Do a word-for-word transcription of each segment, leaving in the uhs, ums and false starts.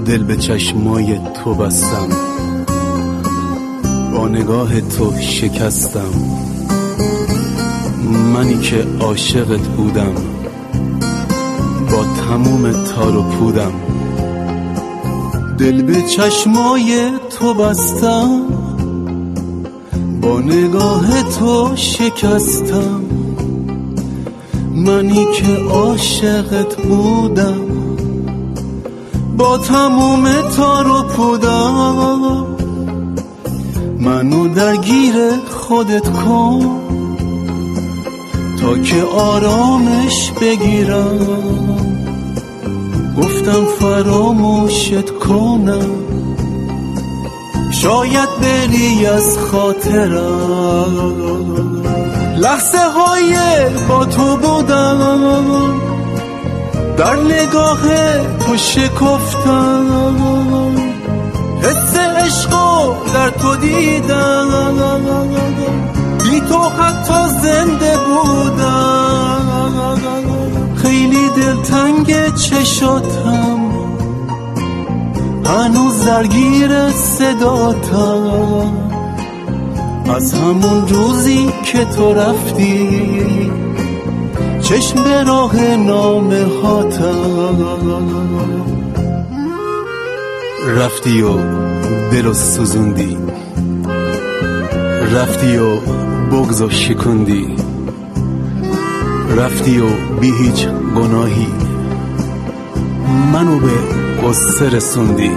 دل به چشمای تو بستم، با نگاه تو شکستم. منی که عاشقت بودم، با تموم تار و پودم. دل به چشمای تو بستم، با نگاه تو شکستم. منی که عاشقت بودم، با تموم تار و پودم. منو درگیر خودت کن تا که آرامش بگیرم. گفتم فراموشت کنم، شاید بری از خاطرم. لحظه های با تو بودم، در نگاه تو شکفتم. حس عشقو در تو دیدم، بی تو حتی زنده بودم. خیلی دلتنگ چشاتم، هنوز درگیر صداتم. از همون روزی که تو رفتی، چشم به راه نامه هاتم. رفتی و دلو سوزوندی، رفتی و بغضو شکوندی. رفتی و بی هیچ گناهی منو به قصه رسوندی.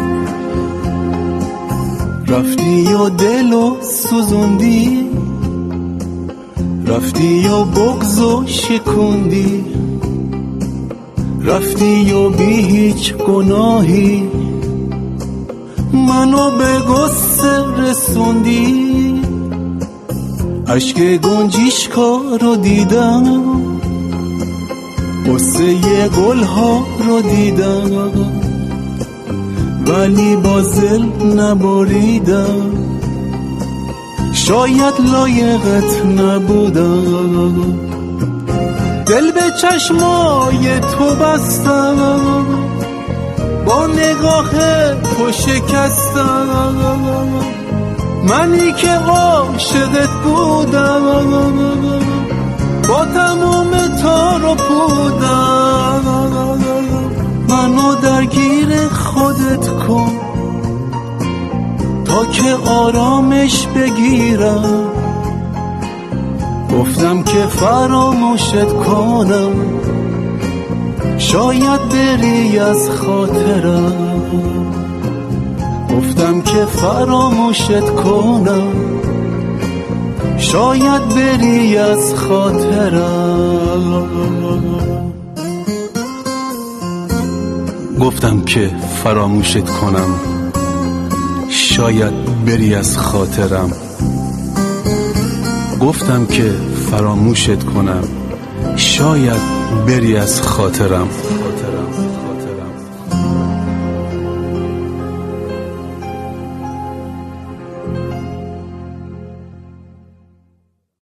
رفتی و دلو سوزوندی، رفتی و بغضو شکوندی. رفتی و بی هیچ گناهی منو به قصه رسوندی. عشق گنجیشکا رو دیدم، قصه گل ها رو دیدم، ولی بازل نبریدم. شاید لایقت نبودم. دل به چشمای تو بستم، با نگاه تو شکستم. منی که عاشقت بودم، با تموم تار و پودم. منو درگیر خودت کن تا که آرامش بگیرم. گفتم که فراموشت کنم، شاید بری از خاطرم. گفتم که فراموشت کنم، شاید بری از خاطرم. گفتم که فراموشت کنم، شاید بری از خاطرم. گفتم که فراموشت کنم، شاید بری از خاطرم.